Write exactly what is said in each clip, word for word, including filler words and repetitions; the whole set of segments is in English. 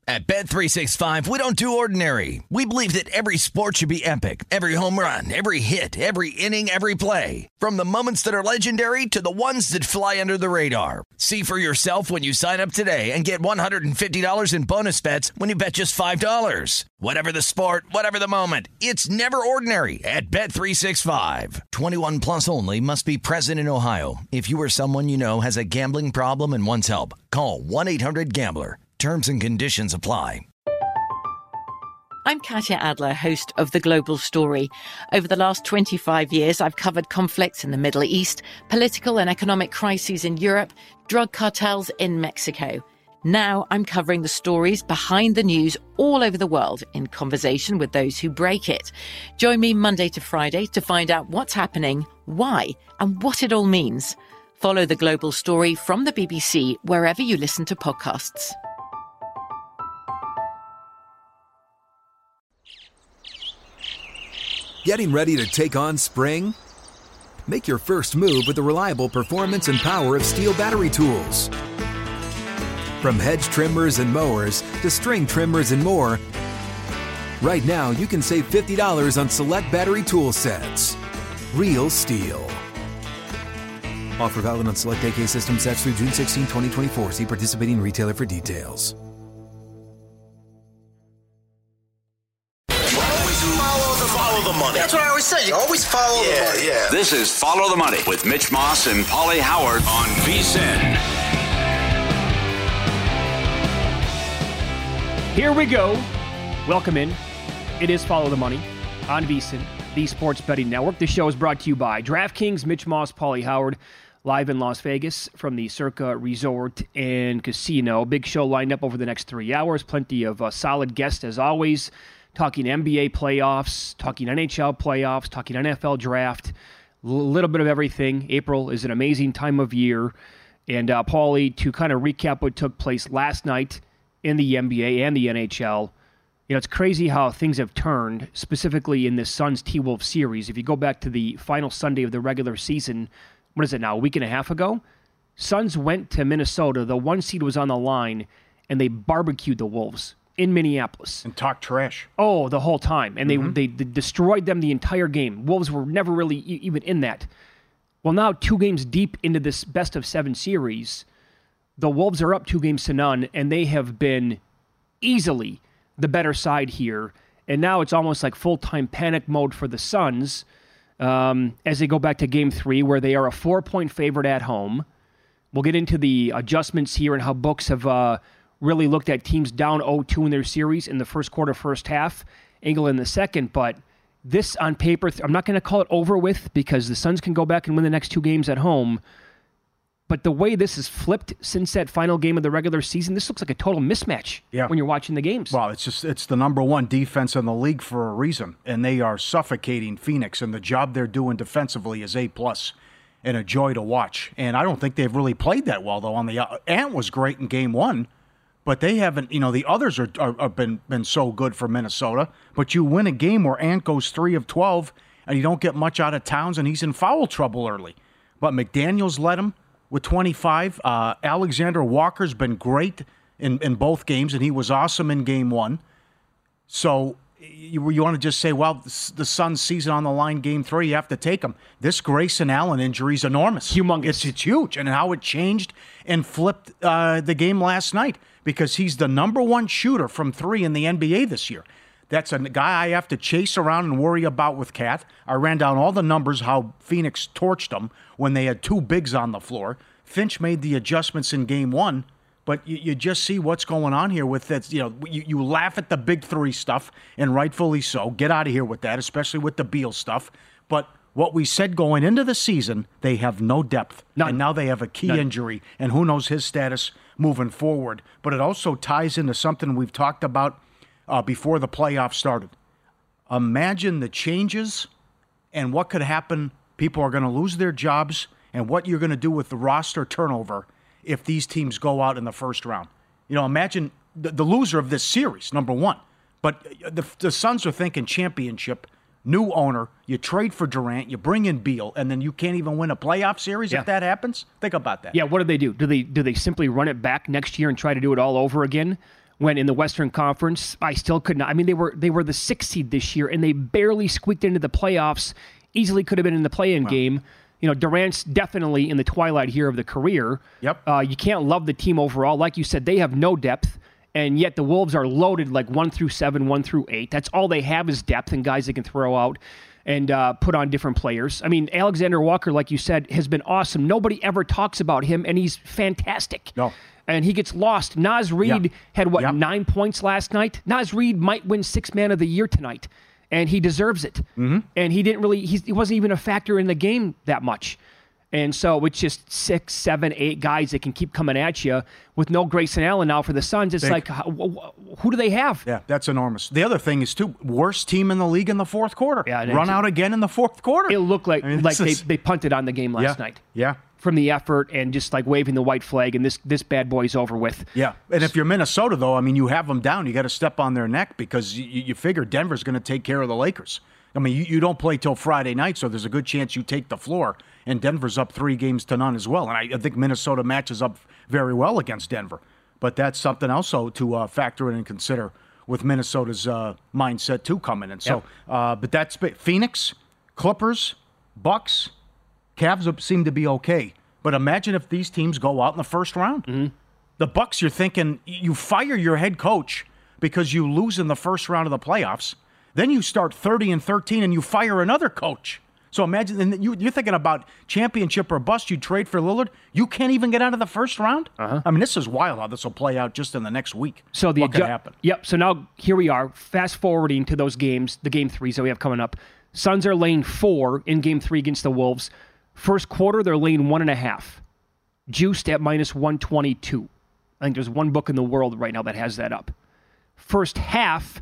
At Bet three sixty-five, we don't do ordinary. We believe that every sport should be epic. Every home run, every hit, every inning, every play. From the moments that are legendary to the ones that fly under the radar. See for yourself when you sign up today and get one hundred fifty dollars in bonus bets when you bet just five dollars. Whatever the sport, whatever the moment, it's never ordinary at Bet three sixty-five. twenty-one plus only. Must be present in Ohio. If you or someone you know has a gambling problem and wants help, call one eight hundred gambler. Terms and conditions apply. I'm Katya Adler, host of The Global Story. Over the last twenty-five years, I've covered conflicts in the Middle East, political and economic crises in Europe, drug cartels in Mexico. Now I'm covering the stories behind the news all over the world in conversation with those who break it. Join me Monday to Friday to find out what's happening, why, and what it all means. Follow The Global Story from the B B C wherever you listen to podcasts. Getting ready to take on spring? Make your first move with the reliable performance and power of Steel battery tools. From hedge trimmers and mowers to string trimmers and more, right now you can save fifty dollars on select battery tool sets. Real Steel. Offer valid on select A K system sets through June sixteenth, twenty twenty-four. See participating retailer for details. Follow the money. That's what I always say. You always follow yeah, the money. Yeah. This is Follow the Money with Mitch Moss and Paulie Howard on V S I N. Here we go. Welcome in. It is Follow the Money on V S I N, the Sports Betting Network. This show is brought to you by DraftKings, Mitch Moss, Paulie Howard, live in Las Vegas from the Circa Resort and Casino. Big show lined up over the next three hours. Plenty of uh, solid guests as always. Talking N B A playoffs, talking N H L playoffs, talking N F L draft, a little bit of everything. April is an amazing time of year. And uh, Paulie, to kind of recap what took place last night in the N B A and the N H L, you know, it's crazy how things have turned, specifically in this Suns T-Wolves series. If you go back to the final Sunday of the regular season, what is it now, a week and a half ago? Suns went to Minnesota, the one seed was on the line, and they barbecued the Wolves in Minneapolis. And talk trash. Oh, the whole time. And mm-hmm. they, they they destroyed them the entire game. Wolves were never really e- even in that. Well, now two games deep into this best of seven series, the Wolves are up two games to none, and they have been easily the better side here. And now it's almost like full-time panic mode for the Suns um, as they go back to game three, where they are a four-point favorite at home. We'll get into the adjustments here and how books have uh, really looked at teams down oh two in their series in the first quarter, first half, Angle in the second. But this on paper, I'm not going to call it over with because the Suns can go back and win the next two games at home. But the way this has flipped since that final game of the regular season, this looks like a total mismatch yeah. when you're watching the games. Well, it's just it's the number one defense in the league for a reason, and they are suffocating Phoenix, and the job they're doing defensively is A plus and a joy to watch. And I don't think they've really played that well, though. On the uh, Ant was great in game one. But they haven't, you know, the others are, are, are been been so good for Minnesota. But you win a game where Ant goes three of twelve, and you don't get much out of Towns, and he's in foul trouble early. But McDaniels led him with twenty-five. Uh, Alexander Walker's been great in, in both games, and he was awesome in game one. So you, you want to just say, well, the Suns' season on the line, game three, you have to take them. This Grayson Allen injury is enormous. Humongous. It's, it's huge. And how it changed and flipped uh, the game last night. Because he's the number one shooter from three in the N B A this year. That's a guy I have to chase around and worry about with Kat. I ran down all the numbers, how Phoenix torched them when they had two bigs on the floor. Finch made the adjustments in game one, but you, you just see what's going on here with that. You know, you, you laugh at the big three stuff, and rightfully so. Get out of here with that, especially with the Beal stuff. But what we said going into the season, they have no depth. None. And now they have a key None. injury, and who knows his status moving forward. But it also ties into something we've talked about uh, before the playoffs started. Imagine the changes and what could happen. People are going to lose their jobs, and what you're going to do with the roster turnover if these teams go out in the first round. You know, imagine the, the loser of this series, number one. But the, the Suns are thinking championship. New owner, you trade for Durant, you bring in Beal, and then you can't even win a playoff series yeah. if that happens? Think about that. Yeah, what do they do? Do they do they simply run it back next year and try to do it all over again? when in the Western Conference, I still could not. I mean, they were they were the sixth seed this year, and they barely squeaked into the playoffs. Easily could have been in the play-in wow. game. You know, Durant's definitely in the twilight here of the career. Yep. Uh, you can't love the team overall. Like you said, they have no depth, and yet the Wolves are loaded like one through seven, one through eight. That's all they have is depth and guys they can throw out and uh, put on different players. I mean, Alexander Walker, like you said, has been awesome. Nobody ever talks about him, and he's fantastic. No. And he gets lost. Naz Reid yep. had, what, yep. nine points last night? Naz Reid might win Sixth Man of the Year tonight, and he deserves it. Mm-hmm. And he didn't really, he's, he wasn't even a factor in the game that much. And so it's just six, seven, eight guys that can keep coming at you with no Grayson Allen now for the Suns. It's they, like, who do they have? Yeah, that's enormous. The other thing is, too, worst team in the league in the fourth quarter. Yeah, Run out again in the fourth quarter. It looked like, I mean, like they, is, they punted on the game last yeah, night. Yeah. From the effort and just like waving the white flag, and this this bad boy's over with. Yeah, and if you're Minnesota, though, I mean, you have them down. You got to step on their neck because you, you figure Denver's going to take care of the Lakers. I mean, you, you don't play till Friday night, so there's a good chance you take the floor, and Denver's up three games to none as well. And I, I think Minnesota matches up very well against Denver. But that's something also to uh, factor in and consider with Minnesota's uh, mindset, too, coming in. So, yep. uh, but that's Phoenix, Clippers, Bucks, Cavs seem to be okay. But imagine if these teams go out in the first round. Mm-hmm. The Bucks, you're thinking, you fire your head coach because you lose in the first round of the playoffs. Then you start thirty and thirteen and you fire another coach. So imagine, and you, you're thinking about championship or bust. You trade for Lillard. You can't even get out of the first round? Uh-huh. I mean, this is wild how this will play out just in the next week. So the what could adju- happen? Yep. So now here we are, fast forwarding to those games, the game threes that we have coming up. Suns are laying four in game three against the Wolves. First quarter, they're laying one and a half. Juiced at minus one twenty-two. I think there's one book in the world right now that has that up. First half,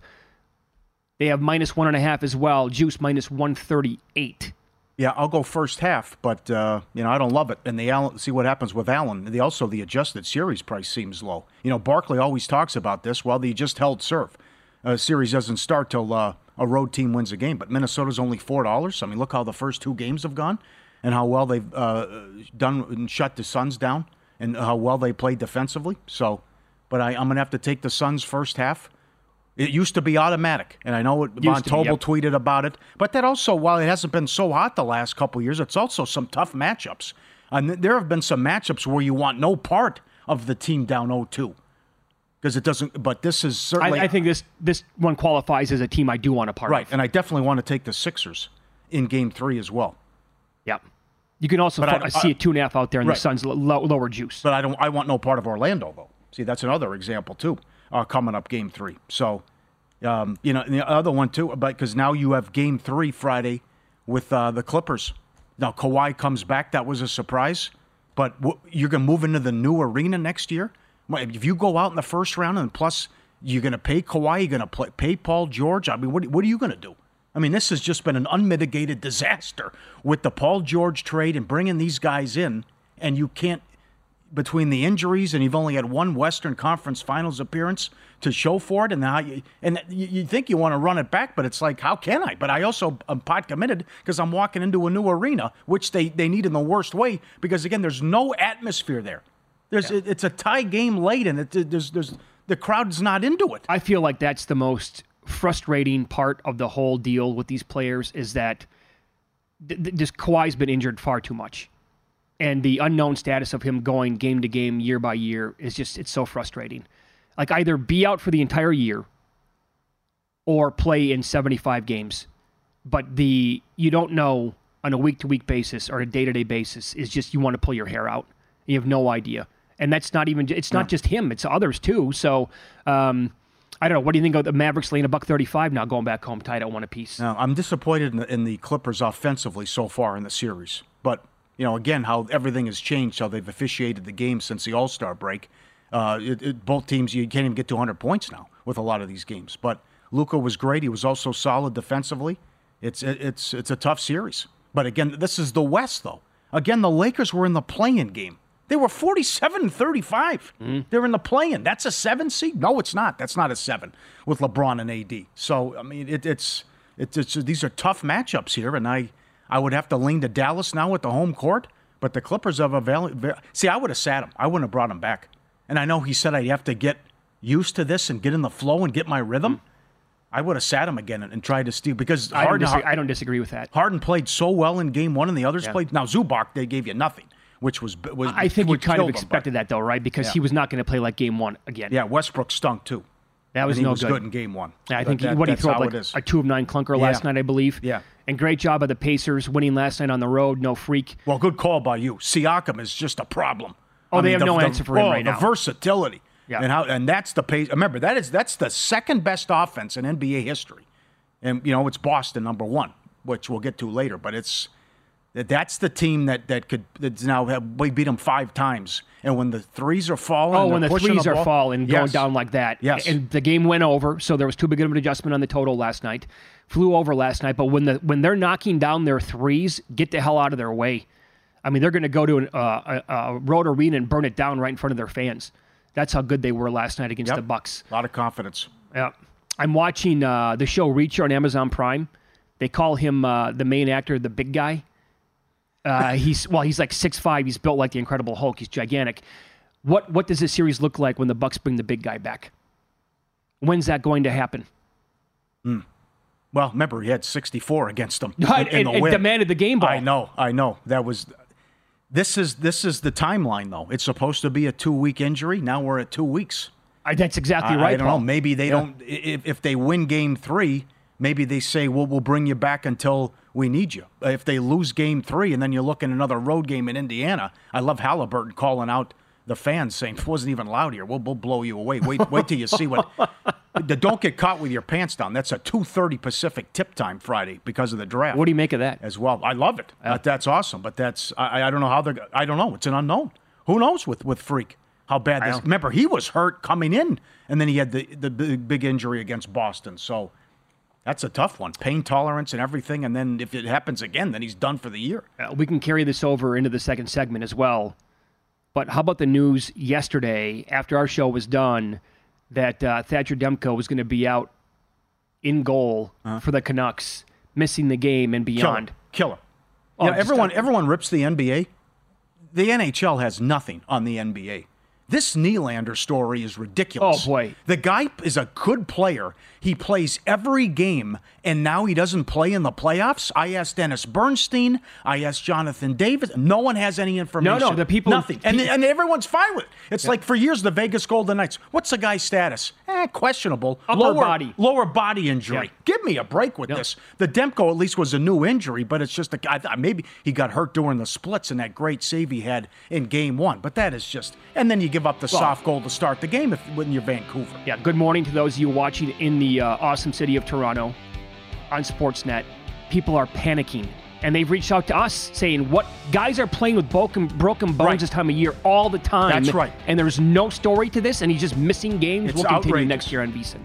they have minus one and a half as well. Juice minus one thirty-eight. Yeah, I'll go first half, but uh, you know I don't love it. And the Allen, see what happens with Allen. The, also, the adjusted series price seems low. You know, Barkley always talks about this. Well, they just held serve. Uh, series doesn't start till uh, a road team wins a game. But Minnesota's only four dollars. I mean, look how the first two games have gone, and how well they've uh, done and shut the Suns down, and how well they played defensively. So, but I, I'm gonna have to take the Suns first half. It used to be automatic, and I know it, Von Tobel yep. tweeted about it. But that also, while it hasn't been so hot the last couple of years, it's also some tough matchups. And there have been some matchups where you want no part of the team down oh two. Because it doesn't, but this is certainly... I, I think this this one qualifies as a team I do want a part right, of. Right, and I definitely want to take the Sixers in game three as well. Yep. You can also f- see a two and a half out there in right. the Suns' low, lower juice. But I don't. I want no part of Orlando, though. See, that's another example, too. Uh, coming up game three. So, um, you know, and the other one, too, but because now you have game three Friday with uh, the Clippers. Now, Kawhi comes back. That was a surprise. But w- you're going to move into the new arena next year? If you go out in the first round and plus you're going to pay Kawhi, you're going to play, pay Paul George, I mean, what, what are you going to do? I mean, this has just been an unmitigated disaster with the Paul George trade and bringing these guys in, and you can't, between the injuries, and you've only had one Western Conference Finals appearance to show for it, and now you, and you, you think you want to run it back, but it's like, how can I? But I also am pot committed because I'm walking into a new arena, which they, they need in the worst way, because, again, there's no atmosphere there. There's yeah. it, It's a tie game late, and it, there's there's the crowd's not into it. I feel like that's the most frustrating part of the whole deal with these players is that th- th- this Kawhi's been injured far too much. And the unknown status of him going game to game, year by year, is just, it's so frustrating. Like, either be out for the entire year or play in seventy-five games. But the you don't know on a week-to-week basis or a day-to-day basis is just you want to pull your hair out. You have no idea. And that's not even, it's not no. just him, it's others too. So, um, I don't know. What do you think of the Mavericks laying a buck thirty-five now, going back home, tied at one apiece? Now, I'm disappointed in the, in the Clippers offensively so far in the series. But, you know, again, how everything has changed, how they've officiated the game since the All-Star break. Uh, it, it, both teams, you can't even get to one hundred points now with a lot of these games. But Luka was great. He was also solid defensively. It's it, it's it's a tough series. But, again, this is the West, though. Again, the Lakers were in the play-in game. They were forty-seven and thirty-five. Mm. They're in the play-in. That's a seven seed? No, it's not. That's not a seven with LeBron and A D. So, I mean, it, it's, it, it's these are tough matchups here, and I, I would have to lean to Dallas now with the home court. But the Clippers have a value. See, I would have sat him. I wouldn't have brought him back. And I know he said I'd have to get used to this and get in the flow and get my rhythm, I would have sat him again and, and tried to steal because I don't, Harden, disagree, I don't disagree with that. Harden played so well in game one and the others Yeah. played. Now, Zubac, they gave you nothing, which was. was I think you which kind of killed him, expected but- that, though, right? Because Yeah. he was not going to play like game one again. Yeah, Westbrook stunk too. That was and he no was good. good in game one. Yeah, I But think he, that- what he that's threw how like it is. a two of nine clunker last Yeah. night, I believe. Yeah. And great job of the Pacers winning last night on the road. No freak. Well, good call by you. Siakam is just a problem. Oh, I they mean, have the- no the- answer for him oh, right the now. versatility. Yeah. And how and that's the pace. Remember, that is that's the second best offense in N B A history. And you know, it's Boston number one, which we'll get to later, but it's that's the team that that could that's now have, we beat them five times. And when the threes are falling, Oh, and when they're the pushing threes the are ball- falling, going Yes. down like that. Yes. And the game went over, so there was too big of an adjustment on the total last night. Flew over last night, but when the when they're knocking down their threes, get the hell out of their way. I mean, they're going to go to an, uh, a, a road arena and burn it down right in front of their fans. That's how good they were last night against Yep. the Bucks. A lot of confidence. Yeah. I'm watching uh, the show Reacher on Amazon Prime. They call him uh, the main actor, the big guy. Uh, he's well, he's like six five. He's built like the Incredible Hulk. He's gigantic. What what does this series look like when the Bucks bring the big guy back? When's that going to happen? Well, remember he had sixty-four against them in, Right, in and, the and win. demanded the game ball. I know, I know. That was. This is this is the timeline though. It's supposed to be a two-week injury. Now we're at two weeks. I, that's exactly I, right. I don't Paul. know. Maybe they Yeah. don't. If, if they win game three, maybe they say, well, we'll bring you back until we need you. If they lose game three and then you look at another road game in Indiana, I love Halliburton calling out the fans saying, it wasn't even loud here. We'll, we'll blow you away. Wait wait till you see what. Don't get caught with your pants down. That's a two thirty Pacific tip time Friday because of the draft. What do you make of that? As well. I love it. That, that's awesome. But that's, I, I don't know how they're, I don't know. It's an unknown. Who knows with, with Freak? How bad this? know. Remember, he was hurt coming in, and then he had the the big, big injury against Boston. So that's a tough one. Pain tolerance and everything. And then if it happens again, then he's done for the year. Uh, we can carry this over into the second segment as well. But how about the news yesterday after our show was done that uh, Thatcher Demko was going to be out in goal for the Canucks, missing the game and beyond? Kill him. Oh, You know, just everyone, a- everyone rips the N B A. The N H L has nothing on the N B A. This Nylander story is ridiculous. Oh, boy. The guy is a good player. He plays every game, and now he doesn't play in the playoffs. I asked Dennis Bernstein. I asked Jonathan Davis. No one has any information. No, no, the people- Nothing. And, and everyone's fine with it. It's like for years, the Vegas Golden Knights. What's the guy's status? Eh, questionable. Upper lower, body. Lower body injury. Yeah. Give me a break with Yep. this. The Demko at least was a new injury, but it's just a guy. Maybe he got hurt during the splits and that great save he had in game one. But that is just, and then you give up the Well- soft goal to start the game if when you're Vancouver. Yeah, good morning to those of you watching in the uh, awesome city of Toronto on Sportsnet. People are panicking, and they've reached out to us saying, what guys are playing with broken, broken bones Right. this time of year all the time. That's right. And there's no story to this, and he's just missing games. It's we'll continue outrageous. next year on VSiN.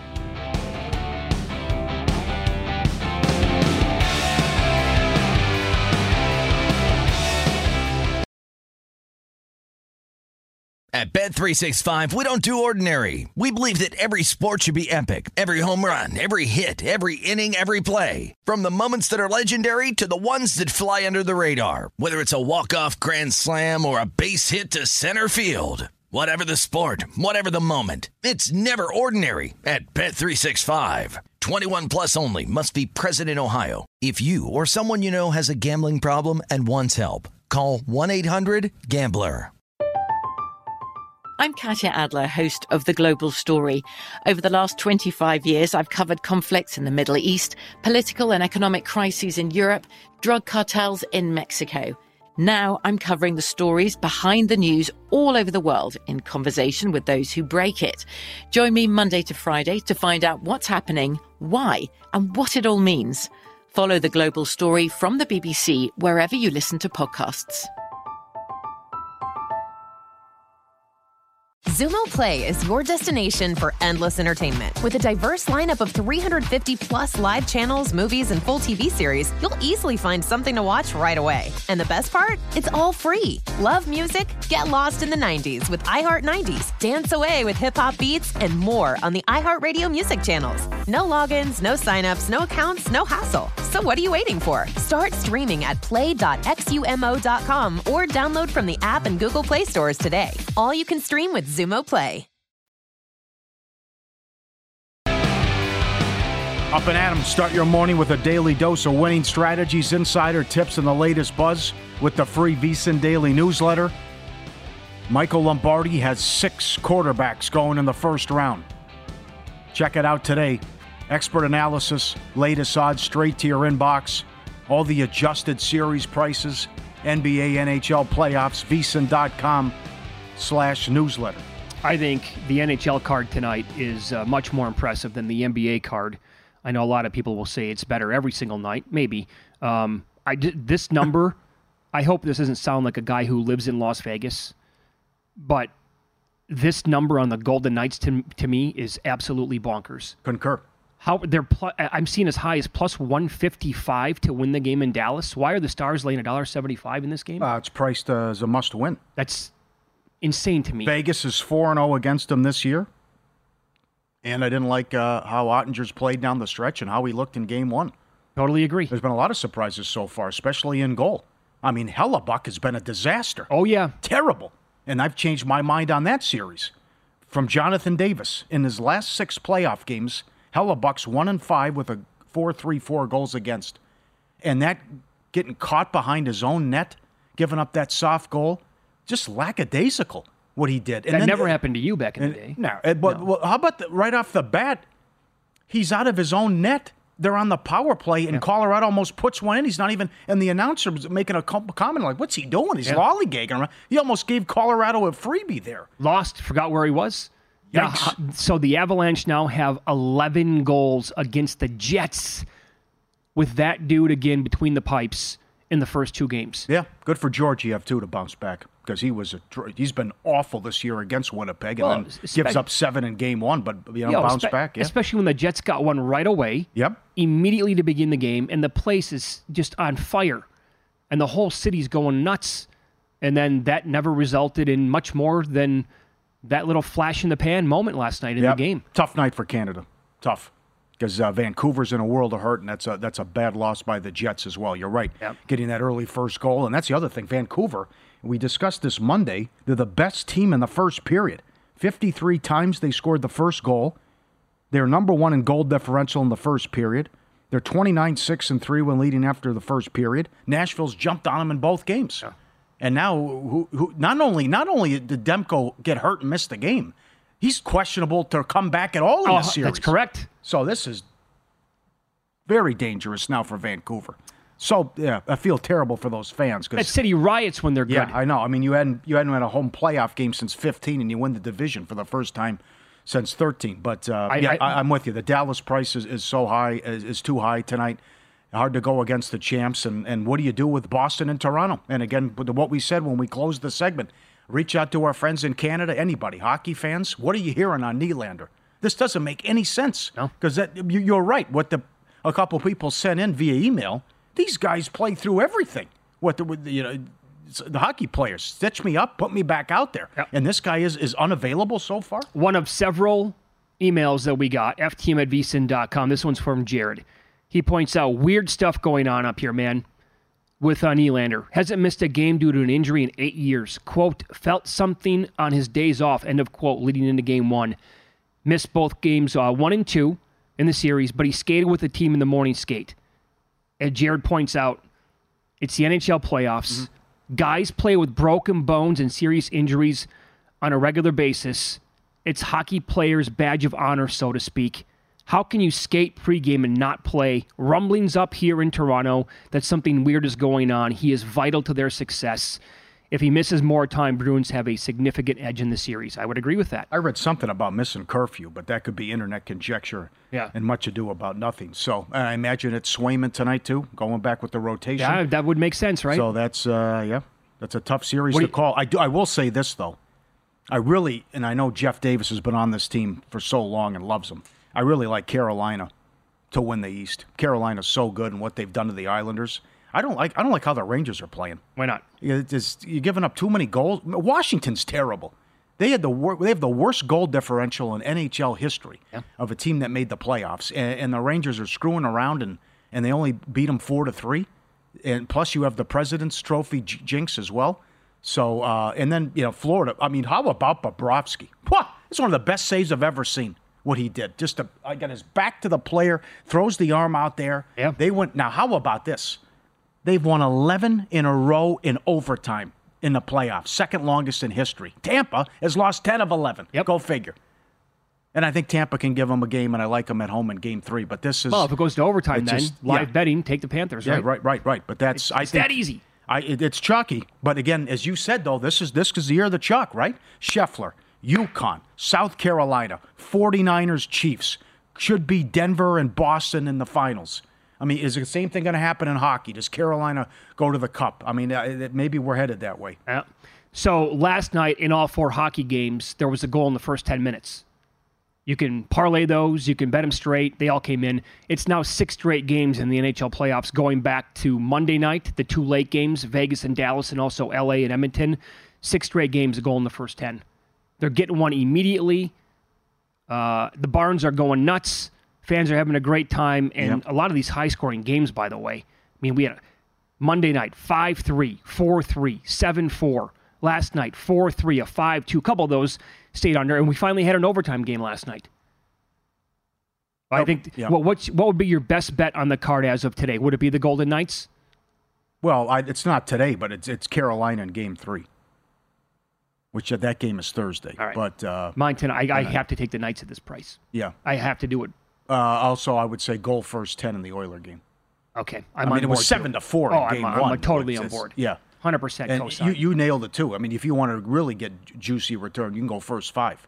At Bet three sixty-five, we don't do ordinary. We believe that every sport should be epic. Every home run, every hit, every inning, every play. From the moments that are legendary to the ones that fly under the radar. Whether it's a walk-off grand slam or a base hit to center field. Whatever the sport, whatever the moment. It's never ordinary at Bet three sixty-five. twenty-one plus only. Must be present in Ohio. If you or someone you know has a gambling problem and wants help, call one eight hundred gambler. I'm Katya Adler, host of The Global Story. Over the last twenty-five years, I've covered conflicts in the Middle East, political and economic crises in Europe, drug cartels in Mexico. Now I'm covering the stories behind the news all over the world in conversation with those who break it. Join me Monday to Friday to find out what's happening, why, and what it all means. Follow The Global Story from the B B C wherever you listen to podcasts. Zumo Play is your destination for endless entertainment. With a diverse lineup of three hundred fifty plus live channels, movies, and full T V series, you'll easily find something to watch right away. And the best part? It's all free. Love music? Get lost in the nineties with iHeart nineties. Dance away with hip-hop beats and more on the iHeartRadio music channels. No logins, no signups, no accounts, no hassle. So what are you waiting for? Start streaming at play dot xumo dot com or download from the app and Google Play stores today. All you can stream with Zumo Play. Up and at 'em. Start your morning with a daily dose of winning strategies, insider tips, and the latest buzz with the free VSiN Daily newsletter. Michael Lombardi has six quarterbacks going in the first round. Check it out today. Expert analysis, latest odds straight to your inbox. All the adjusted series prices, N B A, N H L playoffs, VSiN.com slash newsletter. I think the N H L card tonight is uh, much more impressive than the N B A card. I know a lot of people will say it's better every single night. Maybe. Um, I did, this number, I hope this doesn't sound like a guy who lives in Las Vegas, but this number on the Golden Knights to, to me is absolutely bonkers. Concur. How they're pl- I'm seeing as high as plus one fifty-five to win the game in Dallas. Why are the Stars laying one dollar seventy-five in this game? Uh, it's priced uh, as a must-win. That's insane to me. Vegas is four and oh against them this year. And I didn't like uh, how Ottinger's played down the stretch and how he looked in game one. Totally agree. There's been a lot of surprises so far, especially in goal. I mean, Hellebuck has been a disaster. Oh, yeah. Terrible. And I've changed my mind on that series. From Jonathan Davis, in his last six playoff games, Hellebuck's one and five with a four three four goals against. And that getting caught behind his own net, giving up that soft goal, just lackadaisical. What he did. And that then, never happened to you back in and, the day. No. But no. Well, how about the, right off the bat, he's out of his own net. They're on the power play, and yeah. Colorado almost puts one in. He's not even, and the announcer was making a comment like, what's he doing? He's yeah. lollygagging around. He almost gave Colorado a freebie there. Lost, forgot where he was. Yikes. Now, so the Avalanche now have eleven goals against the Jets with that dude again between the pipes in the first two games. Yeah, good for Georgiev, too, to bounce back. Because he was a, he's been awful this year against Winnipeg, and well, then spe- gives up seven in game one, but you know, you know bounce spe- back. Yeah. Especially when the Jets got one right away. Yep. Immediately to begin the game, and the place is just on fire, and the whole city's going nuts. And then that never resulted in much more than that little flash in the pan moment last night in yep. the game. Tough night for Canada. Tough. Because uh, Vancouver's in a world of hurt, and that's a, that's a bad loss by the Jets as well. You're right. Yep. Getting that early first goal. And that's the other thing. Vancouver, we discussed this Monday, they're the best team in the first period. fifty-three times they scored the first goal. They're number one in goal differential in the first period. They're twenty-nine six and three when leading after the first period. Nashville's jumped on them in both games. Yeah. And now, who, who, not only not only did Demko get hurt and miss the game, he's questionable to come back at all in oh, this series. That's correct. So this is very dangerous now for Vancouver. So, yeah, I feel terrible for those fans. That city riots when they're yeah, good. Yeah, I know. I mean, you hadn't you hadn't had a home playoff game since fifteen, and you win the division for the first time since thirteen. But, uh, I, yeah, I, I'm with you. The Dallas price is, is so high, is, is too high tonight. Hard to go against the champs. And, and what do you do with Boston and Toronto? And, again, what we said when we closed the segment, reach out to our friends in Canada, anybody, hockey fans. What are you hearing on Nylander? This doesn't make any sense. No. Because you, you're right. What the a couple people sent in via email, these guys play through everything. What the, you know, the hockey players stitch me up, put me back out there. Yep. And this guy is, is unavailable so far? One of several emails that we got, f t m at v s i n dot com. This one's from Jared. He points out weird stuff going on up here, man, with uh, Nylander. Hasn't missed a game due to an injury in eight years. Quote, felt something on his days off, end of quote, leading into game one. Missed both games uh, one and two in the series, but he skated with the team in the morning skate. And Jared points out, it's the N H L playoffs. Mm-hmm. Guys play with broken bones and serious injuries on a regular basis. It's hockey players' badge of honor, so to speak. How can you skate pregame and not play? Rumblings up here in Toronto that something weird is going on. He is vital to their success. If he misses more time, Bruins have a significant edge in the series. I would agree with that. I read something about missing curfew, but that could be internet conjecture yeah. and much ado about nothing. So I imagine it's Swayman tonight, too, going back with the rotation. Yeah, that would make sense, right? So that's, uh, yeah, that's a tough series what to you, call. I, do, I will say this, though. I really, and I know Jeff Davis has been on this team for so long and loves them. I really like Carolina to win the East. Carolina's so good and what they've done to the Islanders. I don't like I don't like how the Rangers are playing. Why not? You're giving up too many goals. Washington's terrible. They had the wor- they have the worst goal differential in N H L history yeah. of a team that made the playoffs. And, and the Rangers are screwing around and, and they only beat them four to three. And plus you have the President's Trophy j- jinx as well. So uh, and then you know Florida. I mean, how about Bobrovsky? What? It's one of the best saves I've ever seen. what he did. Just to, I got his back to the player, throws the arm out there. Yeah. They went. Now, how about this? They've won eleven in a row in overtime in the playoffs, second longest in history. Tampa has lost ten of eleven. Yep. Go figure. And I think Tampa can give them a game, and I like them at home in game three. But this is... Well, if it goes to overtime, then just, live yeah. betting, take the Panthers, Yeah, right? right, right, right. But that's... It's, I it's think, that easy. I, it, it's chalky. But again, as you said, though, this is this is the year of the chalk, right? Scheffler, UConn, South Carolina, 49ers, Chiefs. Should be Denver and Boston in the finals. I mean, is the same thing going to happen in hockey? Does Carolina go to the Cup? I mean, uh, maybe we're headed that way. Yeah. So last night in all four hockey games, there was a goal in the first ten minutes. You can parlay those. You can bet them straight. They all came in. It's now six straight games in the N H L playoffs, going back to Monday night, the two late games, Vegas and Dallas, and also L A and Edmonton. Six straight games, a goal in the first ten. They're getting one immediately. Uh, the barns are going nuts. Fans are having a great time. And Yep. a lot of these high-scoring games, by the way. I mean, we had a Monday night, five three, four three, seven four. Last night, four three, a five two. A couple of those stayed under, and we finally had an overtime game last night. I Oh, think, yeah. what, what's, what would be your best bet on the card as of today? Would it be the Golden Knights? Well, I, it's not today, but it's it's Carolina in game three, which uh, that game is Thursday. All right. But, uh, Mine tonight, I, I have to take the Knights at this price. yeah. I have to do it. Uh, also, I would say goal first ten in the Oiler game. Okay. I'm I on mean, it was board, seven too. to four oh, in game I'm, one. I'm totally It's- on it's- board. Yeah. one hundred percent And cosign. you, you nailed it, too. I mean, if you want to really get juicy return, you can go first five.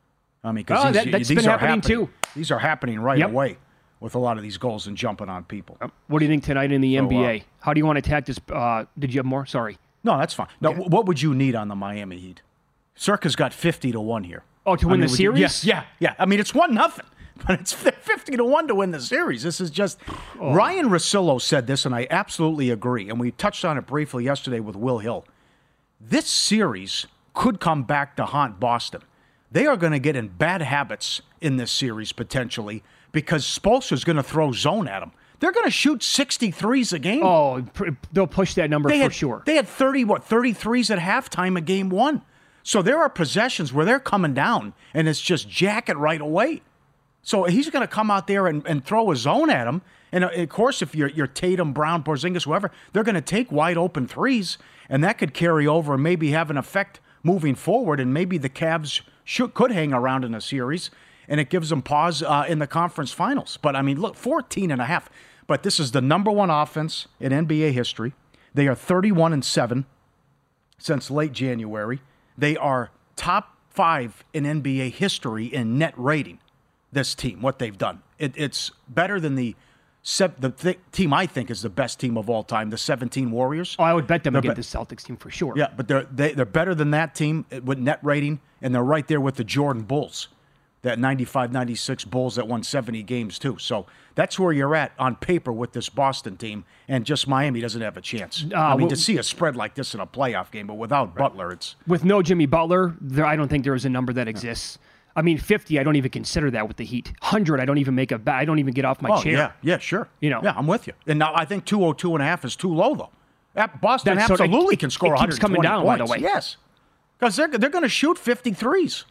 I mean, because Oh, these, that- that's these been are happening, too. These are happening right Yep. away with a lot of these goals and jumping on people. What do you think tonight in the N B A? uh, How do you want to attack this? Uh, did you have more? Sorry. No, that's fine. Now, Okay. wh- what would you need on the Miami Heat? Circa's got fifty to one here. Oh, to I win mean, the would you- series? yeah, yeah, yeah. I mean, it's one nothing, but it's fifty to one to win the series. This is just Oh. Ryan Russillo said this, and I absolutely agree. And we touched on it briefly yesterday with Will Hill. This series could come back to haunt Boston. They are going to get in bad habits in this series potentially because Spoelstra's going to throw zone at them. They're going to shoot sixty-threes a game. Oh, pr- they'll push that number They for had, sure. They had thirty, what, thirty-threes at halftime of game one. So there are possessions where they're coming down, and it's just jacket right away. So he's going to come out there and, and throw a zone at them. And, uh, of course, if you're, you're Tatum, Brown, Porzingis, whoever, they're going to take wide open threes, and that could carry over and maybe have an effect moving forward, and maybe the Cavs should, could hang around in a series, and it gives them pause uh, in the conference finals. But, I mean, look, fourteen and a half. But this is the number one offense in N B A history. They are thirty-one and seven since late January. They are top five in N B A history in net rating, this team, what they've done. It, it's better than the se- the th- team I think is the best team of all time, the seventeen Warriors. Oh, I would bet them They're against be- the Celtics team for sure. Yeah, but they're, they, they're better than that team with net rating, and they're right there with the Jordan Bulls, that ninety-five ninety-six Bulls that won seventy games too. So that's where you're at on paper with this Boston team, and just Miami doesn't have a chance. Uh, I mean, well- to see a spread like this in a playoff game, but without Butler, it's... With no Jimmy Butler, there I don't think there is a number that exists. I mean, fifty, I don't even consider that with the Heat. one hundred, I don't even make a bet. I don't even get off my Oh, chair. yeah, yeah, sure. You know. Yeah, I'm with you. And now I think two oh two and a half is too low, though. At- Boston That's sort of- absolutely it- can score it keeps one hundred twenty coming down, by points. the way. Yes, because they're, they're going to shoot fifty-threes.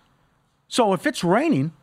So if it's raining,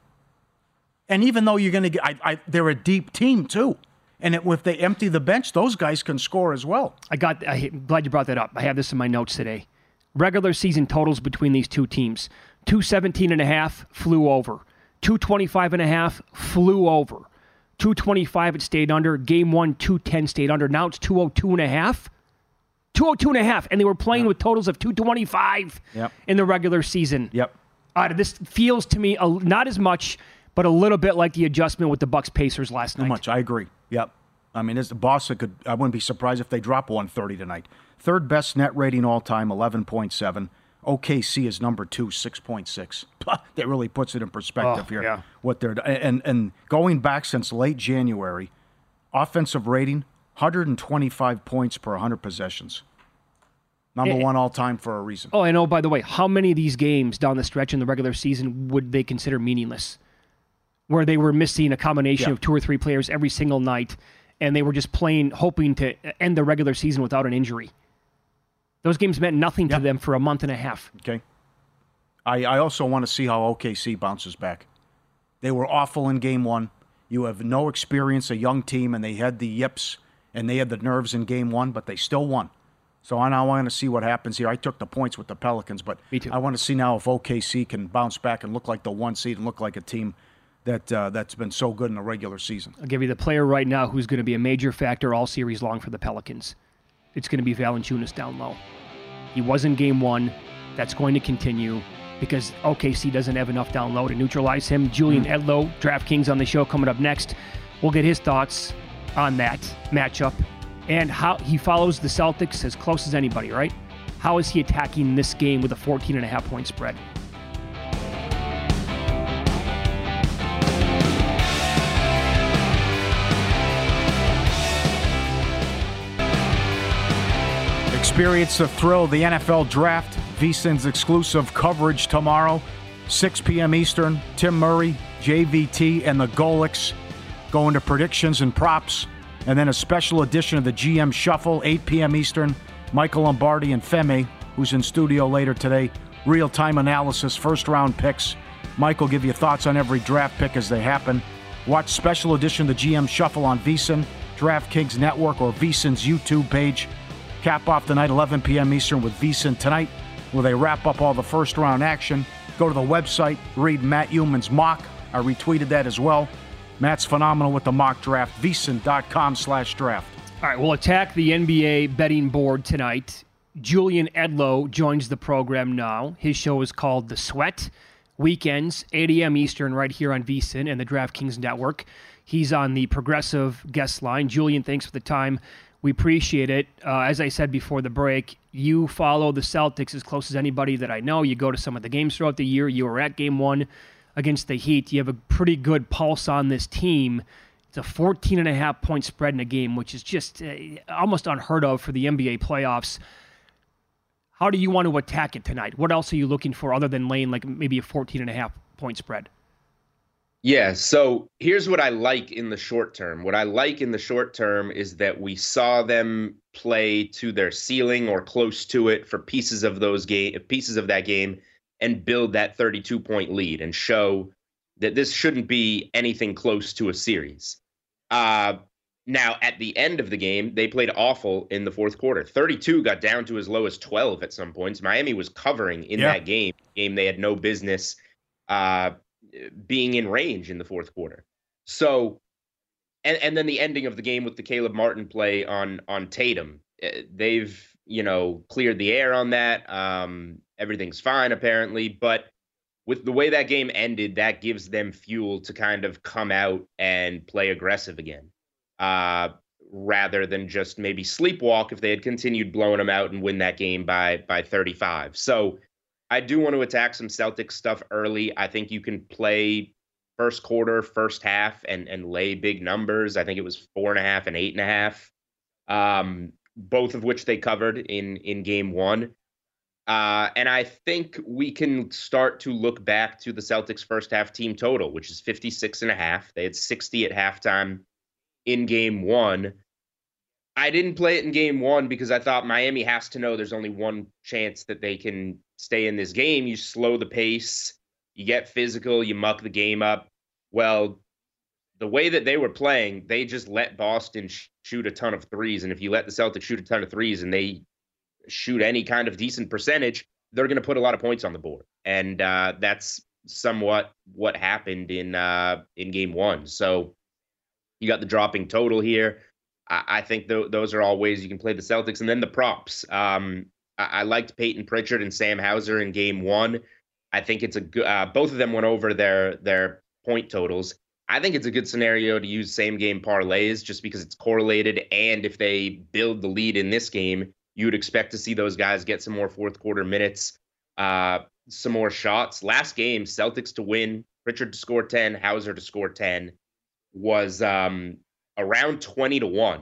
and even though you're going to get, I, I, they're a deep team, too. And it, if they empty the bench, those guys can score as well. I got. I'm glad you brought that up. I have this in my notes today. Regular season totals between these two teams: two seventeen and a half flew over, two twenty-five and a half flew over, two twenty-five it stayed under. Game one, two ten stayed under. Now it's two oh two and a half, two oh two and a half, and they were playing with totals of two twenty-five Yep. in the regular season. Yep. Uh, this feels to me a, not as much, but a little bit like the adjustment with the Bucks Pacers last Too night. much. I agree. Yep. I mean, it's, Boston could. I wouldn't be surprised if they drop one thirty tonight. Third best net rating all time, eleven point seven. O K C is number two, six point six. That really puts it in perspective Oh, here. yeah. What they're and and going back since late January, offensive rating one hundred twenty-five points per one hundred possessions. Number Eh, one all time for a reason. Oh, and oh, by the way, how many of these games down the stretch in the regular season would they consider meaningless? Where they were missing a combination Yeah. of two or three players every single night, and they were just playing, hoping to end the regular season without an injury. Those games meant nothing Yep. to them for a month and a half. Okay. I, I also want to see how O K C bounces back. They were awful in game one. You have no experience, a young team, and they had the yips and they had the nerves in game one, but they still won. So I now want to see what happens here. I took the points with the Pelicans, but Me too. I want to see now if O K C can bounce back and look like the one seed and look like a team that, uh, that's been so good in the regular season. I'll give you the player right now who's going to be a major factor all series long for the Pelicans. It's going to be Valanciunas down low. He was in game one. That's going to continue because O K C doesn't have enough down low to neutralize him. Julian mm-hmm. Edlow, DraftKings on the show coming up next. We'll get his thoughts on that matchup and how he follows the Celtics as close as anybody, right? How is he attacking this game with a fourteen and a half point spread? Experience the thrill of the N F L Draft. VSiN's exclusive coverage tomorrow, six p.m. Eastern. Tim Murray, J V T, and the Golics go into predictions and props. And then a special edition of the G M Shuffle, eight p.m. Eastern. Michael Lombardi and Femi, who's in studio later today. Real-time analysis, first-round picks. Mike will give you thoughts on every draft pick as they happen. Watch special edition of the G M Shuffle on VSiN, DraftKings Network, or VSiN's YouTube page. Cap off the night, eleven p.m. Eastern with VSiN Tonight, where they wrap up all the first-round action. Go to the website, read Matt Human's mock. I retweeted that as well. Matt's phenomenal with the mock draft. VSiN.com slash draft. All right, we'll attack the N B A betting board tonight. Julian Edlow joins the program now. His show is called The Sweat. Weekends, eight a.m. Eastern, right here on VSiN and the DraftKings Network. He's on the Progressive guest line. Julian, thanks for the time. We appreciate it. Uh, as I said before the break, you follow the Celtics as close as anybody that I know. You go to some of the games throughout the year. You were at game one against the Heat. You have a pretty good pulse on this team. It's a fourteen and a half point spread in a game, which is just uh, almost unheard of for the N B A playoffs. How do you want to attack it tonight? What else are you looking for other than laying like maybe a fourteen and a half point spread? Yeah, so here's what I like in the short term. What I like in the short term is that we saw them play to their ceiling or close to it for pieces of those game, pieces of that game, and build that thirty-two point lead and show that this shouldn't be anything close to a series. Uh, now, at the end of the game, they played awful in the fourth quarter. thirty-two got down to as low as twelve at some points. Miami was covering in yeah. that game, game they had no business uh, being in range in the fourth quarter. So, and, and then the ending of the game with the Caleb Martin play on on Tatum. They've, you know, cleared the air on that. Um, everything's fine, apparently. But with the way that game ended, that gives them fuel to kind of come out and play aggressive again, uh, rather than just maybe sleepwalk if they had continued blowing them out and win that game by by thirty-five. So I do want to attack some Celtics stuff early. I think you can play first quarter, first half, and and lay big numbers. I think it was four and a half and eight and a half, um, both of which they covered in in game one. Uh, and I think we can start to look back to the Celtics first half team total, which is fifty-six and a half. They had sixty at halftime in game one. I didn't play it in game one because I thought Miami has to know there's only one chance that they can stay in this game. You slow the pace, you get physical, you muck the game up. Well, the way that they were playing, they just let Boston sh- shoot a ton of threes. And if you let the Celtics shoot a ton of threes and they shoot any kind of decent percentage, they're going to put a lot of points on the board. And uh, that's somewhat what happened in uh, in game one. So you got the dropping total here. I, I think th- those are all ways you can play the Celtics. And then the props. Um, I-, I liked Peyton Pritchard and Sam Hauser in game one. I think it's a good, uh, both of them went over their their point totals. I think it's a good scenario to use same game parlays just because it's correlated. And if they build the lead in this game, you would expect to see those guys get some more fourth quarter minutes, uh, some more shots. Last game, Celtics to win, Pritchard to score ten, Hauser to score ten, was um, around twenty to one.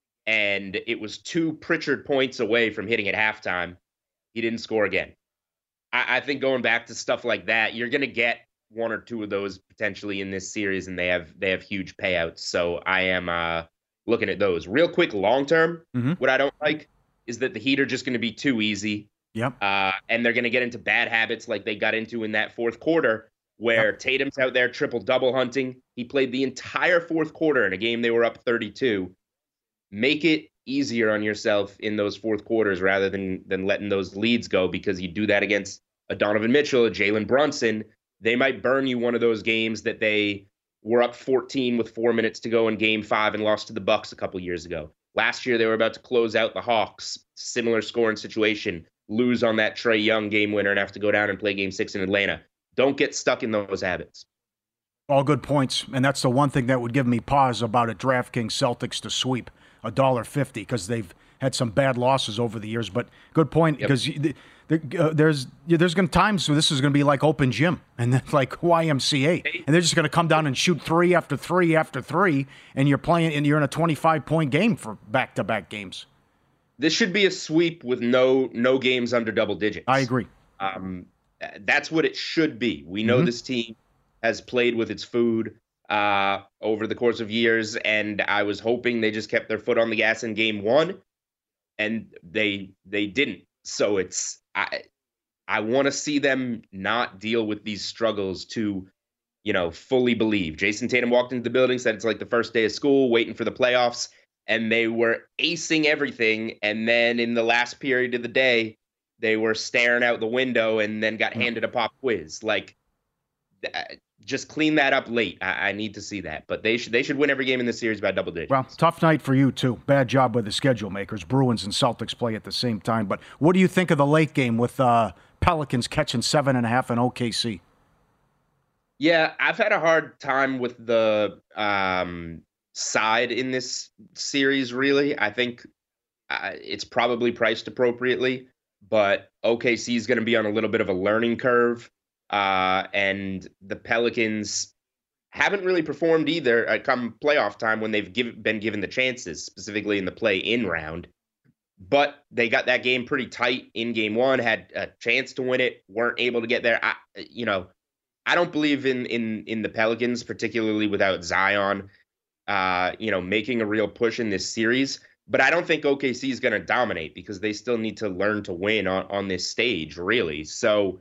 And it was two Pritchard points away from hitting at halftime. He didn't score again. I, I think going back to stuff like that, you're going to get one or two of those potentially in this series, and they have they have huge payouts. So I am uh, looking at those. Real quick, long-term, mm-hmm. what I don't like is that the Heat are just going to be too easy. Yep. Uh, and they're going to get into bad habits like they got into in that fourth quarter. where Yep. Tatum's out there triple-double hunting. He played the entire fourth quarter in a game they were up thirty-two. Make it easier on yourself in those fourth quarters rather than than letting those leads go, because you do that against a Donovan Mitchell, a Jalen Brunson. They might burn you one of those games that they were up fourteen with four minutes to go in game five and lost to the Bucks a couple years ago. Last year, they were about to close out the Hawks. Similar scoring situation. Lose on that Trae Young game winner and have to go down and play game six in Atlanta. Don't get stuck in those habits. All good points. And that's the one thing that would give me pause about a DraftKings Celtics to sweep one dollar fifty, because they've had some bad losses over the years. But good point, because yep. uh, there's there's going to times where this is going to be like open gym and then like Y M C A, and they're just going to come down and shoot three after three after three, and you're playing and you're in a twenty-five point game for back-to-back games. This should be a sweep with no no games under double digits. I agree. Um, that's what it should be. We know mm-hmm. this team has played with its food uh, over the course of years, and I was hoping they just kept their foot on the gas in game one, and they they didn't. So it's I I want to see them not deal with these struggles to, you know, fully believe. Jason Tatum walked into the building, said it's like the first day of school, waiting for the playoffs, and they were acing everything, and then in the last period of the day, they were staring out the window and then got handed a pop quiz. Like, just clean that up late. I, I need to see that. But they should they should win every game in this series by double digits. Well, tough night for you, too. Bad job by the schedule makers. Bruins and Celtics play at the same time. But what do you think of the late game with uh, Pelicans catching seven and a half in O K C? Yeah, I've had a hard time with the um, side in this series, really. I think uh, it's probably priced appropriately, but O K C is going to be on a little bit of a learning curve. Uh, and the Pelicans haven't really performed either uh, come playoff time when they've give, been given the chances, specifically in the play-in round. But they got that game pretty tight in game one, had a chance to win it, weren't able to get there. I, you know, I don't believe in in in the Pelicans, particularly without Zion, uh, you know, making a real push in this series. But I don't think O K C is going to dominate because they still need to learn to win on, on this stage, really. So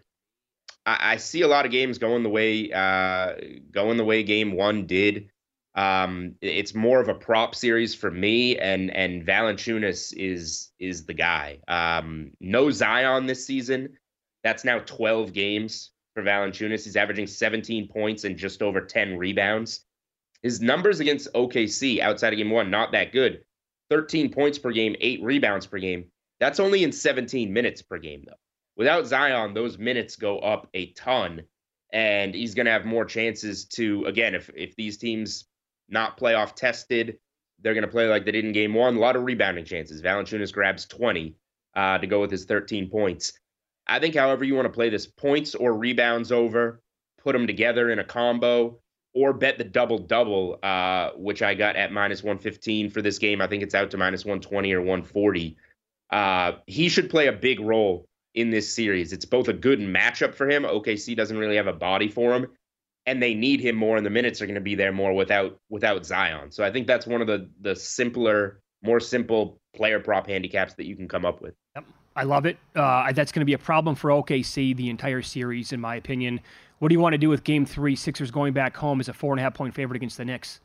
I see a lot of games going the way uh, going the way game one did. Um, it's more of a prop series for me, and and Valanciunas is is the guy. Um, no Zion this season. That's now twelve games for Valanciunas. He's averaging seventeen points and just over ten rebounds. His numbers against O K C outside of game one, not that good. thirteen points per game, eight rebounds per game. That's only in seventeen minutes per game, though. Without Zion, those minutes go up a ton, and he's going to have more chances to, again, if if these teams not playoff tested, they're going to play like they did in game one. A lot of rebounding chances. Valanciunas grabs twenty uh, to go with his thirteen points. I think however you want to play this, points or rebounds over, put them together in a combo, or bet the double-double, uh, which I got at minus one fifteen for this game. I think it's out to minus one twenty or one forty. Uh, he should play a big role in this series. It's both a good matchup for him. O K C doesn't really have a body for him, and they need him more, and the minutes are going to be there more without without Zion. So I think that's one of the the simpler, more simple player prop handicaps that you can come up with. Yep. I love it. Uh, that's going to be a problem for O K C the entire series, in my opinion. What do you want to do with game three? Sixers going back home as a four and a half point favorite against the Knicks.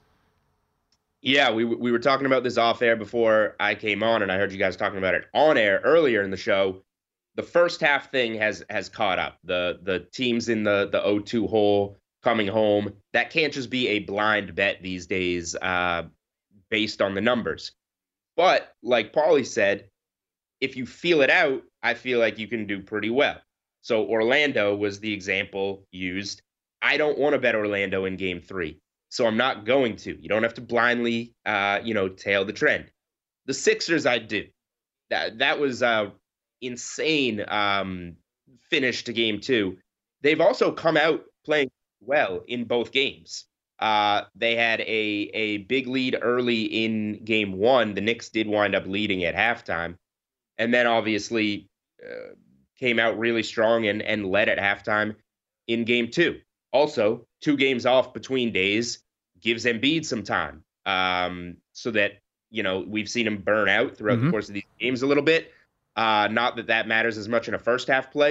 Yeah, we we were talking about this off air before I came on, and I heard you guys talking about it on air earlier in the show. The first half thing has has caught up. The the teams in the the oh two hole coming home, that can't just be a blind bet these days uh, based on the numbers. But like Paulie said, if you feel it out, I feel like you can do pretty well. So Orlando was the example used. I don't want to bet Orlando in game three, so I'm not going to. You don't have to blindly, uh, you know, tail the trend. The Sixers, I do. That that was uh, insane um, finish to game two. They've also come out playing well in both games. Uh, they had a a big lead early in game one. The Knicks did wind up leading at halftime, and then obviously uh, came out really strong and, and led at halftime in game two. Also, two games off between days gives Embiid some time um, so that, you know, we've seen him burn out throughout mm-hmm. the course of these games a little bit. Uh, not that that matters as much in a first half play, but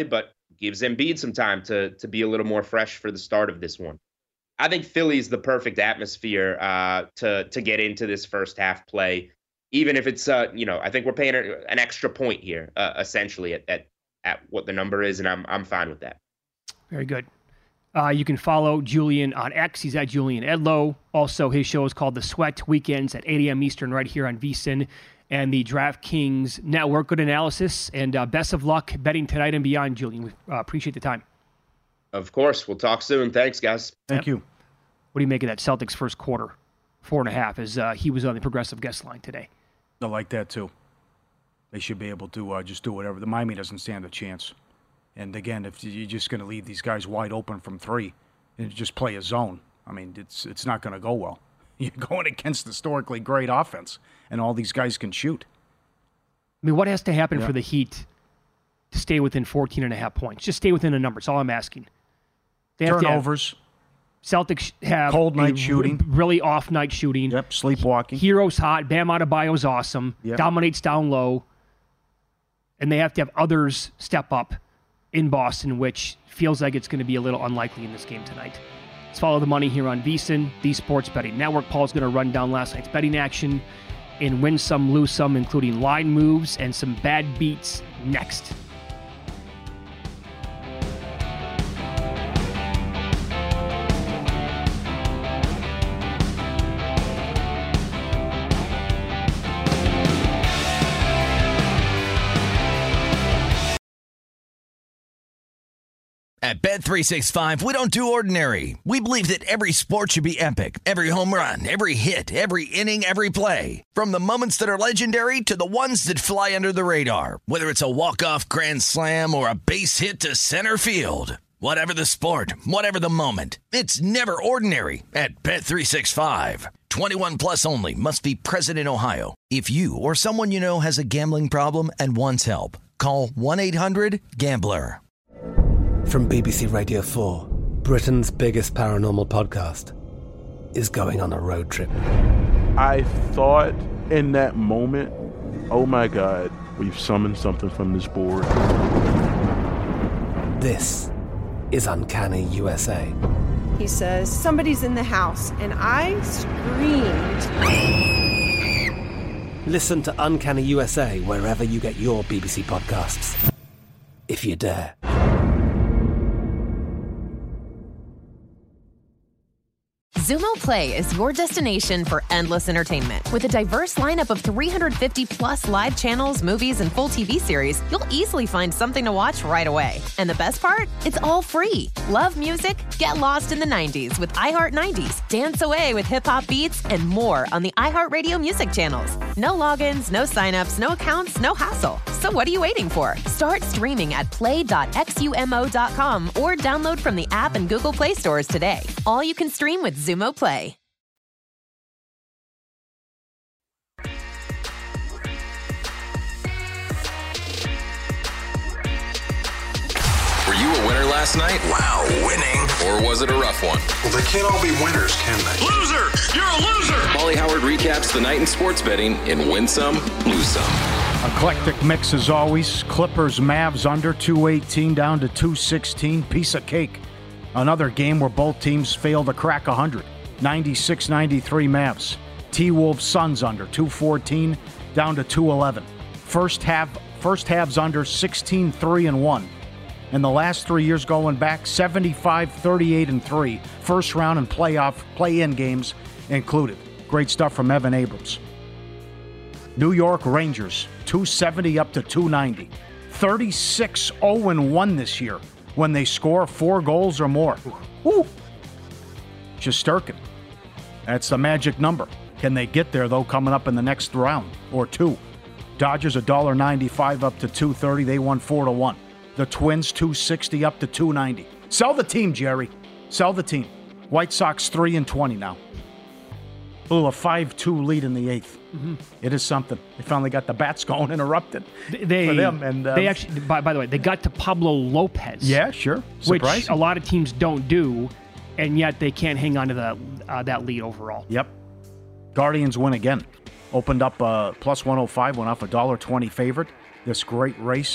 gives Embiid some time to to be a little more fresh for the start of this one. I think Philly's the perfect atmosphere uh, to to get into this first half play, even if it's uh, you know I think we're paying an extra point here uh, essentially at, at at what the number is, and I'm I'm fine with that. Very good. Uh, you can follow Julian on X. He's at Julian Edlow. Also, his show is called The Sweat, weekends at eight a.m. Eastern right here on VSiN and the DraftKings Network. Good analysis, and uh, best of luck betting tonight and beyond, Julian. We uh, appreciate the time. Of course. We'll talk soon. Thanks, guys. Thank yep. you. What do you make of that Celtics first quarter? Four and a half, as uh, he was on the progressive guest line today. I like that, too. They should be able to uh, just do whatever. The Miami doesn't stand a chance. And again, if you're just going to leave these guys wide open from three and just play a zone, I mean, it's it's not going to go well. You're going against historically great offense, and all these guys can shoot. I mean, what has to happen yeah. for the Heat to stay within fourteen and a half points? Just stay within a number. That's all I'm asking. They have Turnovers. To have, Celtics have cold night a shooting. R- really off night shooting. Yep, sleepwalking. Hero's hot. Bam Adebayo's awesome. Yep. Dominates down low. And they have to have others step up in Boston, which feels like it's going to be a little unlikely in this game tonight. Let's follow the money here on VSiN, the Sports Betting Network. Paul's going to run down last night's betting action and win some, lose some, including line moves and some bad beats next. At Bet three sixty-five, we don't do ordinary. We believe that every sport should be epic. Every home run, every hit, every inning, every play. From the moments that are legendary to the ones that fly under the radar. Whether it's a walk-off grand slam or a base hit to center field. Whatever the sport, whatever the moment. It's never ordinary at Bet three sixty-five. twenty-one plus only. Must be present in Ohio. If you or someone you know has a gambling problem and wants help, call one eight hundred gambler. From B B C Radio four, Britain's biggest paranormal podcast is going on a road trip. I thought in that moment, oh my God, we've summoned something from this board. This is Uncanny U S A. He says, somebody's in the house, and I screamed. Listen to Uncanny U S A wherever you get your B B C podcasts, if you dare. Xumo Play is your destination for endless entertainment. With a diverse lineup of three hundred fifty plus live channels, movies, and full T V series, you'll easily find something to watch right away. And the best part? It's all free. Love music? Get lost in the nineties with iHeart nineties, dance away with hip-hop beats, and more on the iHeartRadio music channels. No logins, no signups, no accounts, no hassle. So what are you waiting for? Start streaming at play dot xumo dot com or download from the app and Google Play stores today. All you can stream with Xumo Play. Were you a winner last night? Wow, winning. Or was it a rough one? Well, they can't all be winners, can they? Loser! You're a loser! Paulie Howard recaps the night in sports betting in Win Some, Lose Some. Eclectic mix as always. Clippers, Mavs under two eighteen down to two sixteen. Piece of cake. Another game where both teams failed to crack one hundred. ninety-six ninety-three Mavs. T-Wolves, Suns under two fourteen down to two eleven. First half, first halves under sixteen three and one. In the last three years going back, seventy-five thirty-eight and three. First round and playoff, play-in games included. Great stuff from Evan Abrams. New York Rangers, two seventy up to two ninety. thirty-six oh and one this year when they score four goals or more. Woo! Shesterkin. That's the magic number. Can they get there, though, coming up in the next round or two? Dodgers one dollar ninety-five up to two thirty. They won four to one. The Twins two sixty up to two ninety. Sell the team, Jerry. Sell the team. White Sox three and twenty now. Ooh, a five two lead in the eighth. Mm-hmm. It is something. They finally got the bats going and erupted they, for them. And uh, they actually, by, by the way, they got to Pablo Lopez. Yeah, sure. Surprising. Which a lot of teams don't do, and yet they can't hang on to the, uh, that lead overall. Yep. Guardians win again. Opened up uh, plus one oh five, went off a one dollar twenty favorite. This great race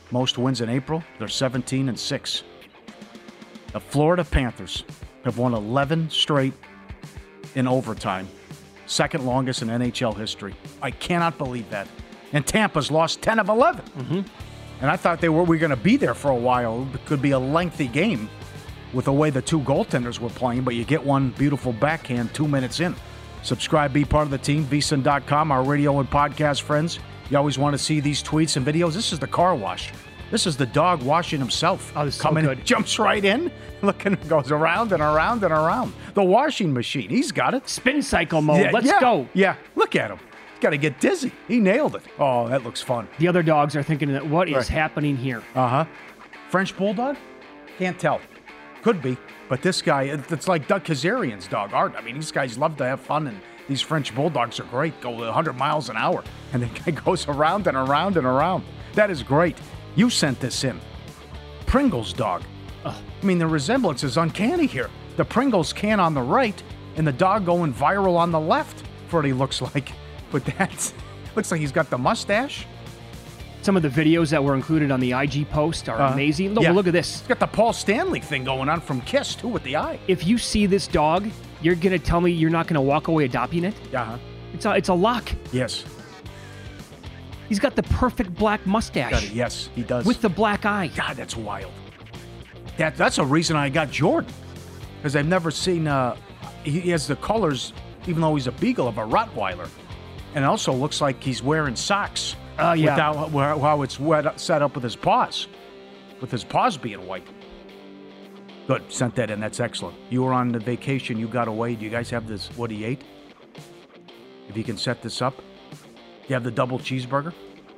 Most wins in April. They're seventeen and six. The Florida Panthers have won eleven straight in overtime. Second longest in N H L history. I cannot believe that. And Tampa's lost ten of eleven. Mm-hmm. And I thought they were, we were going to be there for a while. It could be a lengthy game with the way the two goaltenders were playing, but you get one beautiful backhand two minutes in. Subscribe, be part of the team, V S I N dot com, our radio and podcast friends. You always want to see these tweets and videos. This is the car wash. This is the dog washing himself. Oh, this is Coming so good. Jumps right in, looking, goes around and around and around. The washing machine, he's got it. Spin cycle mode. Yeah, Let's yeah, go. Yeah, look at him. He's got to get dizzy. He nailed it. Oh, that looks fun. The other dogs are thinking, that what is Right. happening here? Uh-huh. French Bulldog? Can't tell. Could be. But this guy, it's like Doug Kazarian's dog, Art. I mean, these guys love to have fun, and these French Bulldogs are great. Go one hundred miles an hour. And the guy goes around and around and around. That is great. You sent this in. Pringles dog. Ugh. I mean, the resemblance is uncanny here. The Pringles can on the right, and the dog going viral on the left, for what he looks like. But that looks like he's got the mustache. Some of the videos that were included on the I G post are Uh, amazing. Look, yeah. look at this. He's got the Paul Stanley thing going on from Kiss, too, with the eye. If you see this dog, you're going to tell me you're not going to walk away adopting it? Uh-huh. It's a, it's a lock. Yes. He's got the perfect black mustache. Got it. Yes, he does. With the black eye. God, that's wild. That That's a reason I got Jordan. Because I've never seen, uh, he, he has the colors, even though he's a beagle, of a Rottweiler. And it also looks like he's wearing socks. Oh, yeah. Without how, how it's wet, set up with his paws. With his paws being white. Good. Sent that in. That's excellent. You were on the vacation. You got away. Do you guys have this, what he ate? If you can set this up. You have the double cheeseburger?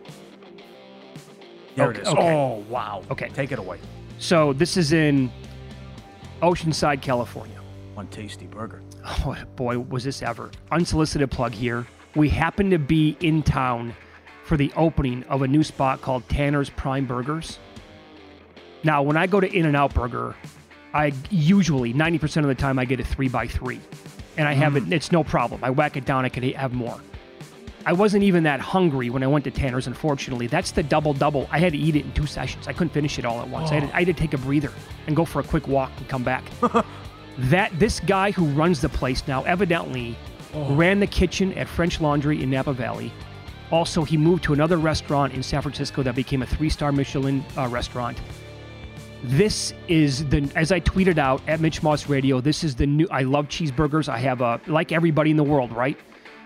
There Okay, it is. okay. Oh, wow. Okay. Take it away. So this is in Oceanside, California. One tasty burger. Oh, boy, was this ever. Unsolicited plug here. We happen to be in town for the opening of a new spot called Tanner's Prime Burgers. Now, when I go to In-N-Out Burger, I usually, ninety percent of the time, I get a three by three. And I have Mm. it, it's no problem. I whack it down, I can have more. I wasn't even that hungry when I went to Tanner's, unfortunately. That's the double-double. I had to eat it in two sessions. I couldn't finish it all at once. Oh. I, had to, I had to take a breather and go for a quick walk and come back. that This guy who runs the place now evidently Oh. ran the kitchen at French Laundry in Napa Valley. Also, he moved to another restaurant in San Francisco that became a three-star Michelin uh, restaurant. This is the, as I tweeted out at Mitch Moss Radio, this is the new, I love cheeseburgers. I have a, like everybody in the world, right?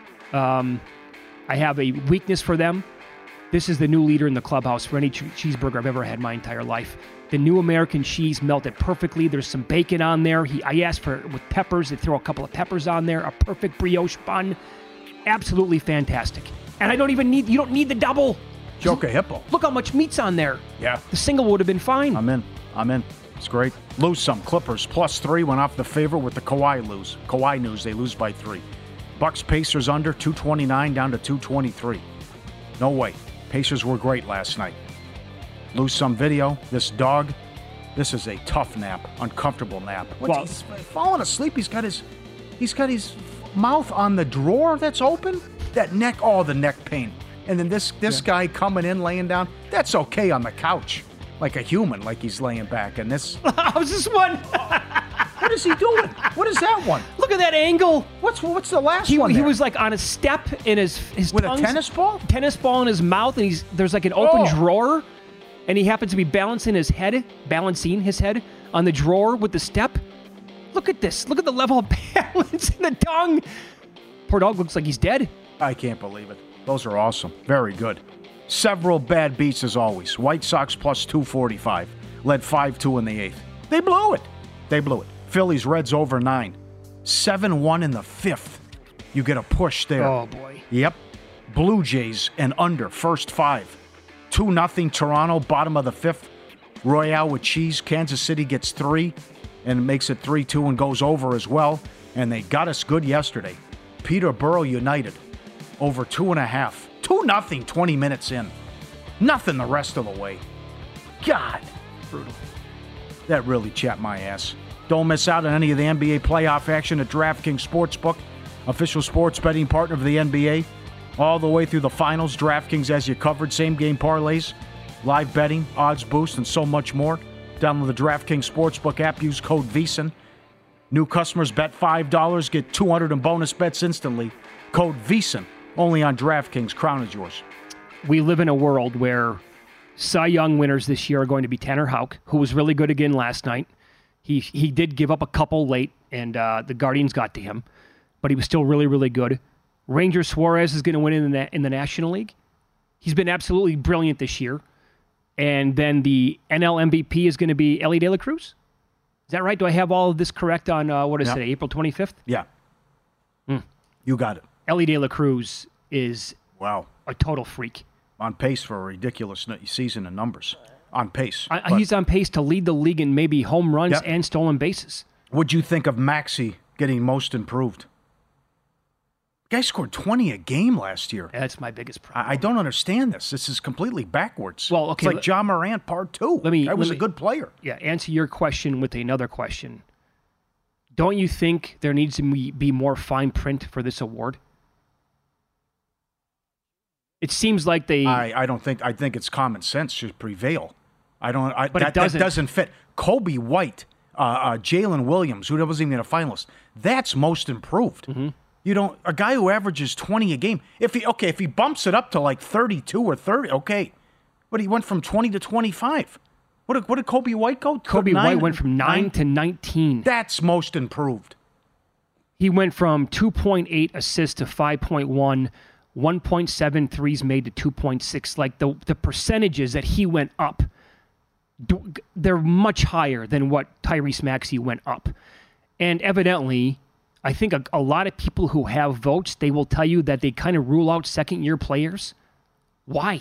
Um, I have a weakness for them. This is the new leader in the clubhouse for any che- cheeseburger I've ever had in my entire life. The new American cheese melted perfectly. There's some bacon on there. He, I asked for with peppers. They throw a couple of peppers on there. A perfect brioche bun. Absolutely fantastic. And I don't even need, you don't need the double. Joker Hippo. Look how much meat's on there. Yeah. The single would have been fine. I'm in. I'm in. It's great. Lose some. Clippers plus three went off the favorite with the Kawhi lose. Kawhi news, they lose by three. Bucks Pacers under two twenty-nine down to two twenty-three. No way. Pacers were great last night. Lose some video. This dog, this is a tough nap, uncomfortable nap. What's, Well- he's falling asleep. He's got his, he's got his mouth on the drawer that's open. That neck, oh, the neck pain. And then this this Yeah. guy coming in, laying down. That's okay on the couch, like a human, like he's laying back. And this, How's this one? what is he doing? What is that one? Look at that angle. What's what's the last He, one? he there? was like on a step in his his with a tongue's- tennis ball. tennis ball in his mouth, and he's there's like an open Oh. drawer, and he happens to be balancing his head, balancing his head on the drawer with the step. Look at this. Look at the level of balance in the tongue. Poor dog looks like he's dead. I can't believe it. Those are awesome. Very good. Several bad beats as always. White Sox plus two forty-five. Led five two in the eighth. They blew it. They blew it. Phillies Reds over nine. seven one in the fifth. You get a push there. Oh, boy. Yep. Blue Jays and under, first five. two nothing Toronto, bottom of the fifth. Royale with cheese. Kansas City gets three and makes it three two and goes over as well. And they got us good yesterday. Peterborough United over two and a half. two nothing twenty minutes in. Nothing the rest of the way. God. Brutal. That really chapped my ass. Don't miss out on any of the N B A playoff action at DraftKings Sportsbook, official sports betting partner of the N B A. All the way through the finals, DraftKings has you covered. Same game parlays, live betting, odds boost, and so much more. Download the DraftKings Sportsbook app. Use code VEASAN. New customers bet five dollars, get two hundred in bonus bets instantly. Code VEASAN. Only on DraftKings. Crown is yours. We live in a world where Cy Young winners this year are going to be Tanner Houck, who was really good again last night. He he did give up a couple late, and uh, the Guardians got to him, but he was still really, really good. Ranger Suarez is going to win in the, in the National League. He's been absolutely brilliant this year. And then the N L M V P is going to be Elly De La Cruz. Is that right? Do I have all of this correct on, uh, what is yep. it, April twenty-fifth? Yeah. Mm. You got it. Elly De La Cruz is wow a total freak. On pace for a ridiculous season in numbers. On pace. I, he's on pace to lead the league in maybe home runs yep. and stolen bases. What'd you think of Maxey getting most improved? Guy scored twenty a game last year. That's my biggest problem. I, I don't understand this. This is completely backwards. Well, okay, it's like John Morant part two. Let me. That was let me, a good player. Yeah. Answer your question with another question. Don't you think there needs to be more fine print for this award? It seems like they. I, I don't think. I think it's common sense should prevail. I don't. I, but that, it doesn't. that doesn't fit. Kobe White, uh, uh, Jalen Williams, who wasn't even a finalist. That's most improved. Mm-hmm. You don't. A guy who averages twenty a game. If he okay, if he bumps it up to like thirty-two or thirty, okay. But he went from twenty to twenty-five. What did, what did Kobe White go? Kobe nine, White went from nine, nine to nineteen. That's most improved. He went from two point eight assists to five point one, one point seven threes made to two point six. Like the the percentages that he went up, they're much higher than what Tyrese Maxey went up. And evidently, I think a, a lot of people who have votes, they will tell you that they kind of rule out second-year players. Why?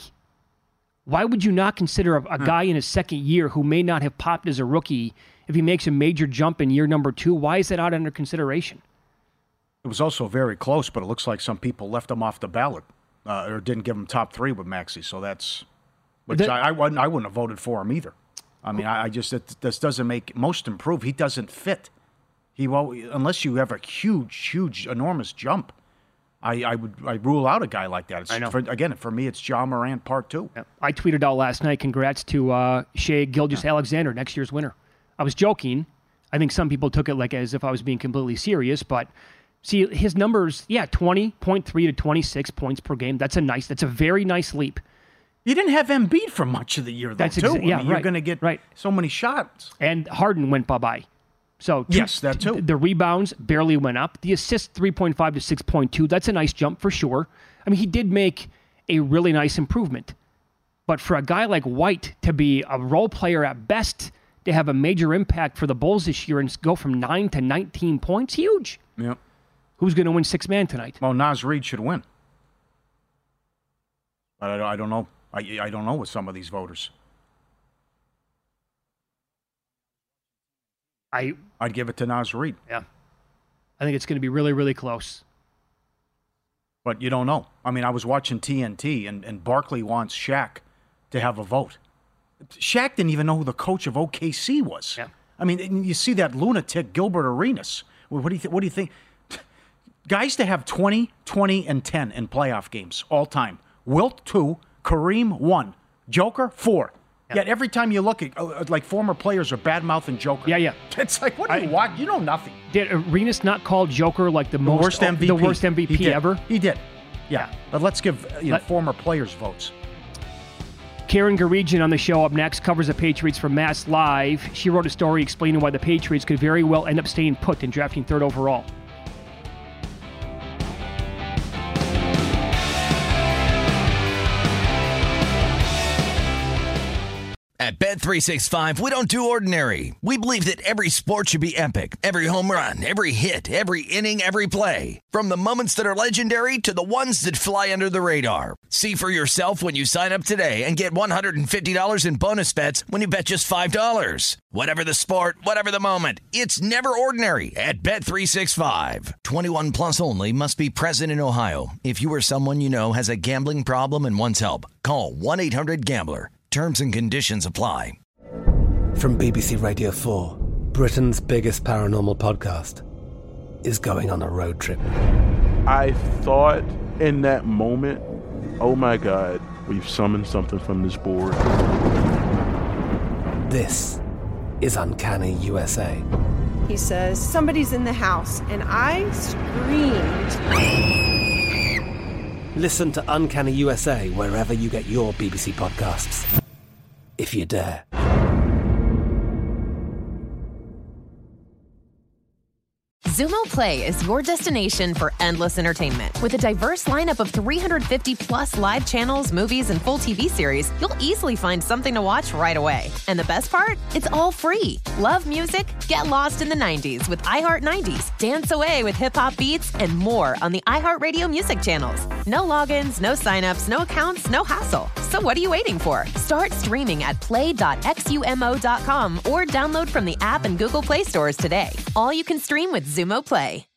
Why would you not consider a, a hmm. guy in his second year who may not have popped as a rookie if he makes a major jump in year number two? Why is that not under consideration? It was also very close, but it looks like some people left him off the ballot uh, or didn't give him top three with Maxey. So that's which the, I, I wouldn't I wouldn't have voted for him either. I mean, I, I just it, this doesn't make most improved. He doesn't fit. He well unless you have a huge, huge, enormous jump. I, I would I rule out a guy like that. It's, I know. For, again, for me, it's John Morant part two. Yeah. I tweeted out last night, congrats to uh, Shai Gilgeous-Alexander, next year's winner. I was joking. I think some people took it like as if I was being completely serious, but see, his numbers, yeah, twenty point three to twenty-six points per game. That's a nice, that's a very nice leap. You didn't have Embiid for much of the year, though, that's too. Exa- yeah, I mean, right, you're going to get right. so many shots. And Harden went bye-bye. So two, yes, that too. The rebounds barely went up. The assists, three point five to six point two. That's a nice jump for sure. I mean, he did make a really nice improvement. But for a guy like White to be a role player at best, to have a major impact for the Bulls this year and go from nine to nineteen points, huge. Yep. Who's going to win six man tonight? Well, Naz Reid should win. But I, I don't know. I, I don't know with some of these voters. I, I'd give it to Naz Reid. Yeah. I think it's going to be really, really close. But you don't know. I mean, I was watching T N T, and, and Barkley wants Shaq to have a vote. Shaq didn't even know who the coach of O K C was. Yeah. I mean, you see that lunatic Gilbert Arenas. What do you, th- what do you think? Guys to have twenty, twenty, and ten in playoff games all time. Wilt, two. Kareem, one. Joker, four. Yeah. Yet every time you look at, uh, like, former players are bad-mouthing Joker. Yeah, yeah. It's like, what do you I, watch? You know nothing. Did Arenas not call Joker, like, the, the most, worst M V P? The worst M V P he ever? He did. Yeah. yeah. But let's give you know, Let, former players votes. Karen Garegian on the show up next covers the Patriots for Mass Live. She wrote a story explaining why the Patriots could very well end up staying put and drafting third overall. At Bet three sixty-five, we don't do ordinary. We believe that every sport should be epic. Every home run, every hit, every inning, every play. From the moments that are legendary to the ones that fly under the radar. See for yourself when you sign up today and get one hundred fifty dollars in bonus bets when you bet just five dollars. Whatever the sport, whatever the moment, it's never ordinary at Bet three sixty-five. twenty-one plus only. Must be present in Ohio. If you or someone you know has a gambling problem and wants help, call one eight hundred gambler. Terms and conditions apply. From B B C Radio four, Britain's biggest paranormal podcast is going on a road trip. I thought in that moment, oh my God, we've summoned something from this board. This is Uncanny U S A. He says, somebody's in the house, and I screamed. Listen to Uncanny U S A wherever you get your B B C podcasts, if you dare. Zumo Play is your destination for endless entertainment. With a diverse lineup of three hundred fifty plus live channels, movies, and full T V series, you'll easily find something to watch right away. And the best part? It's all free. Love music? Get lost in the nineties with iHeart nineties, dance away with hip-hop beats, and more on the iHeartRadio music channels. No logins, no signups, no accounts, no hassle. So what are you waiting for? Start streaming at play dot xumo dot com or download from the app and Google Play stores today. All you can stream with Zumo Play.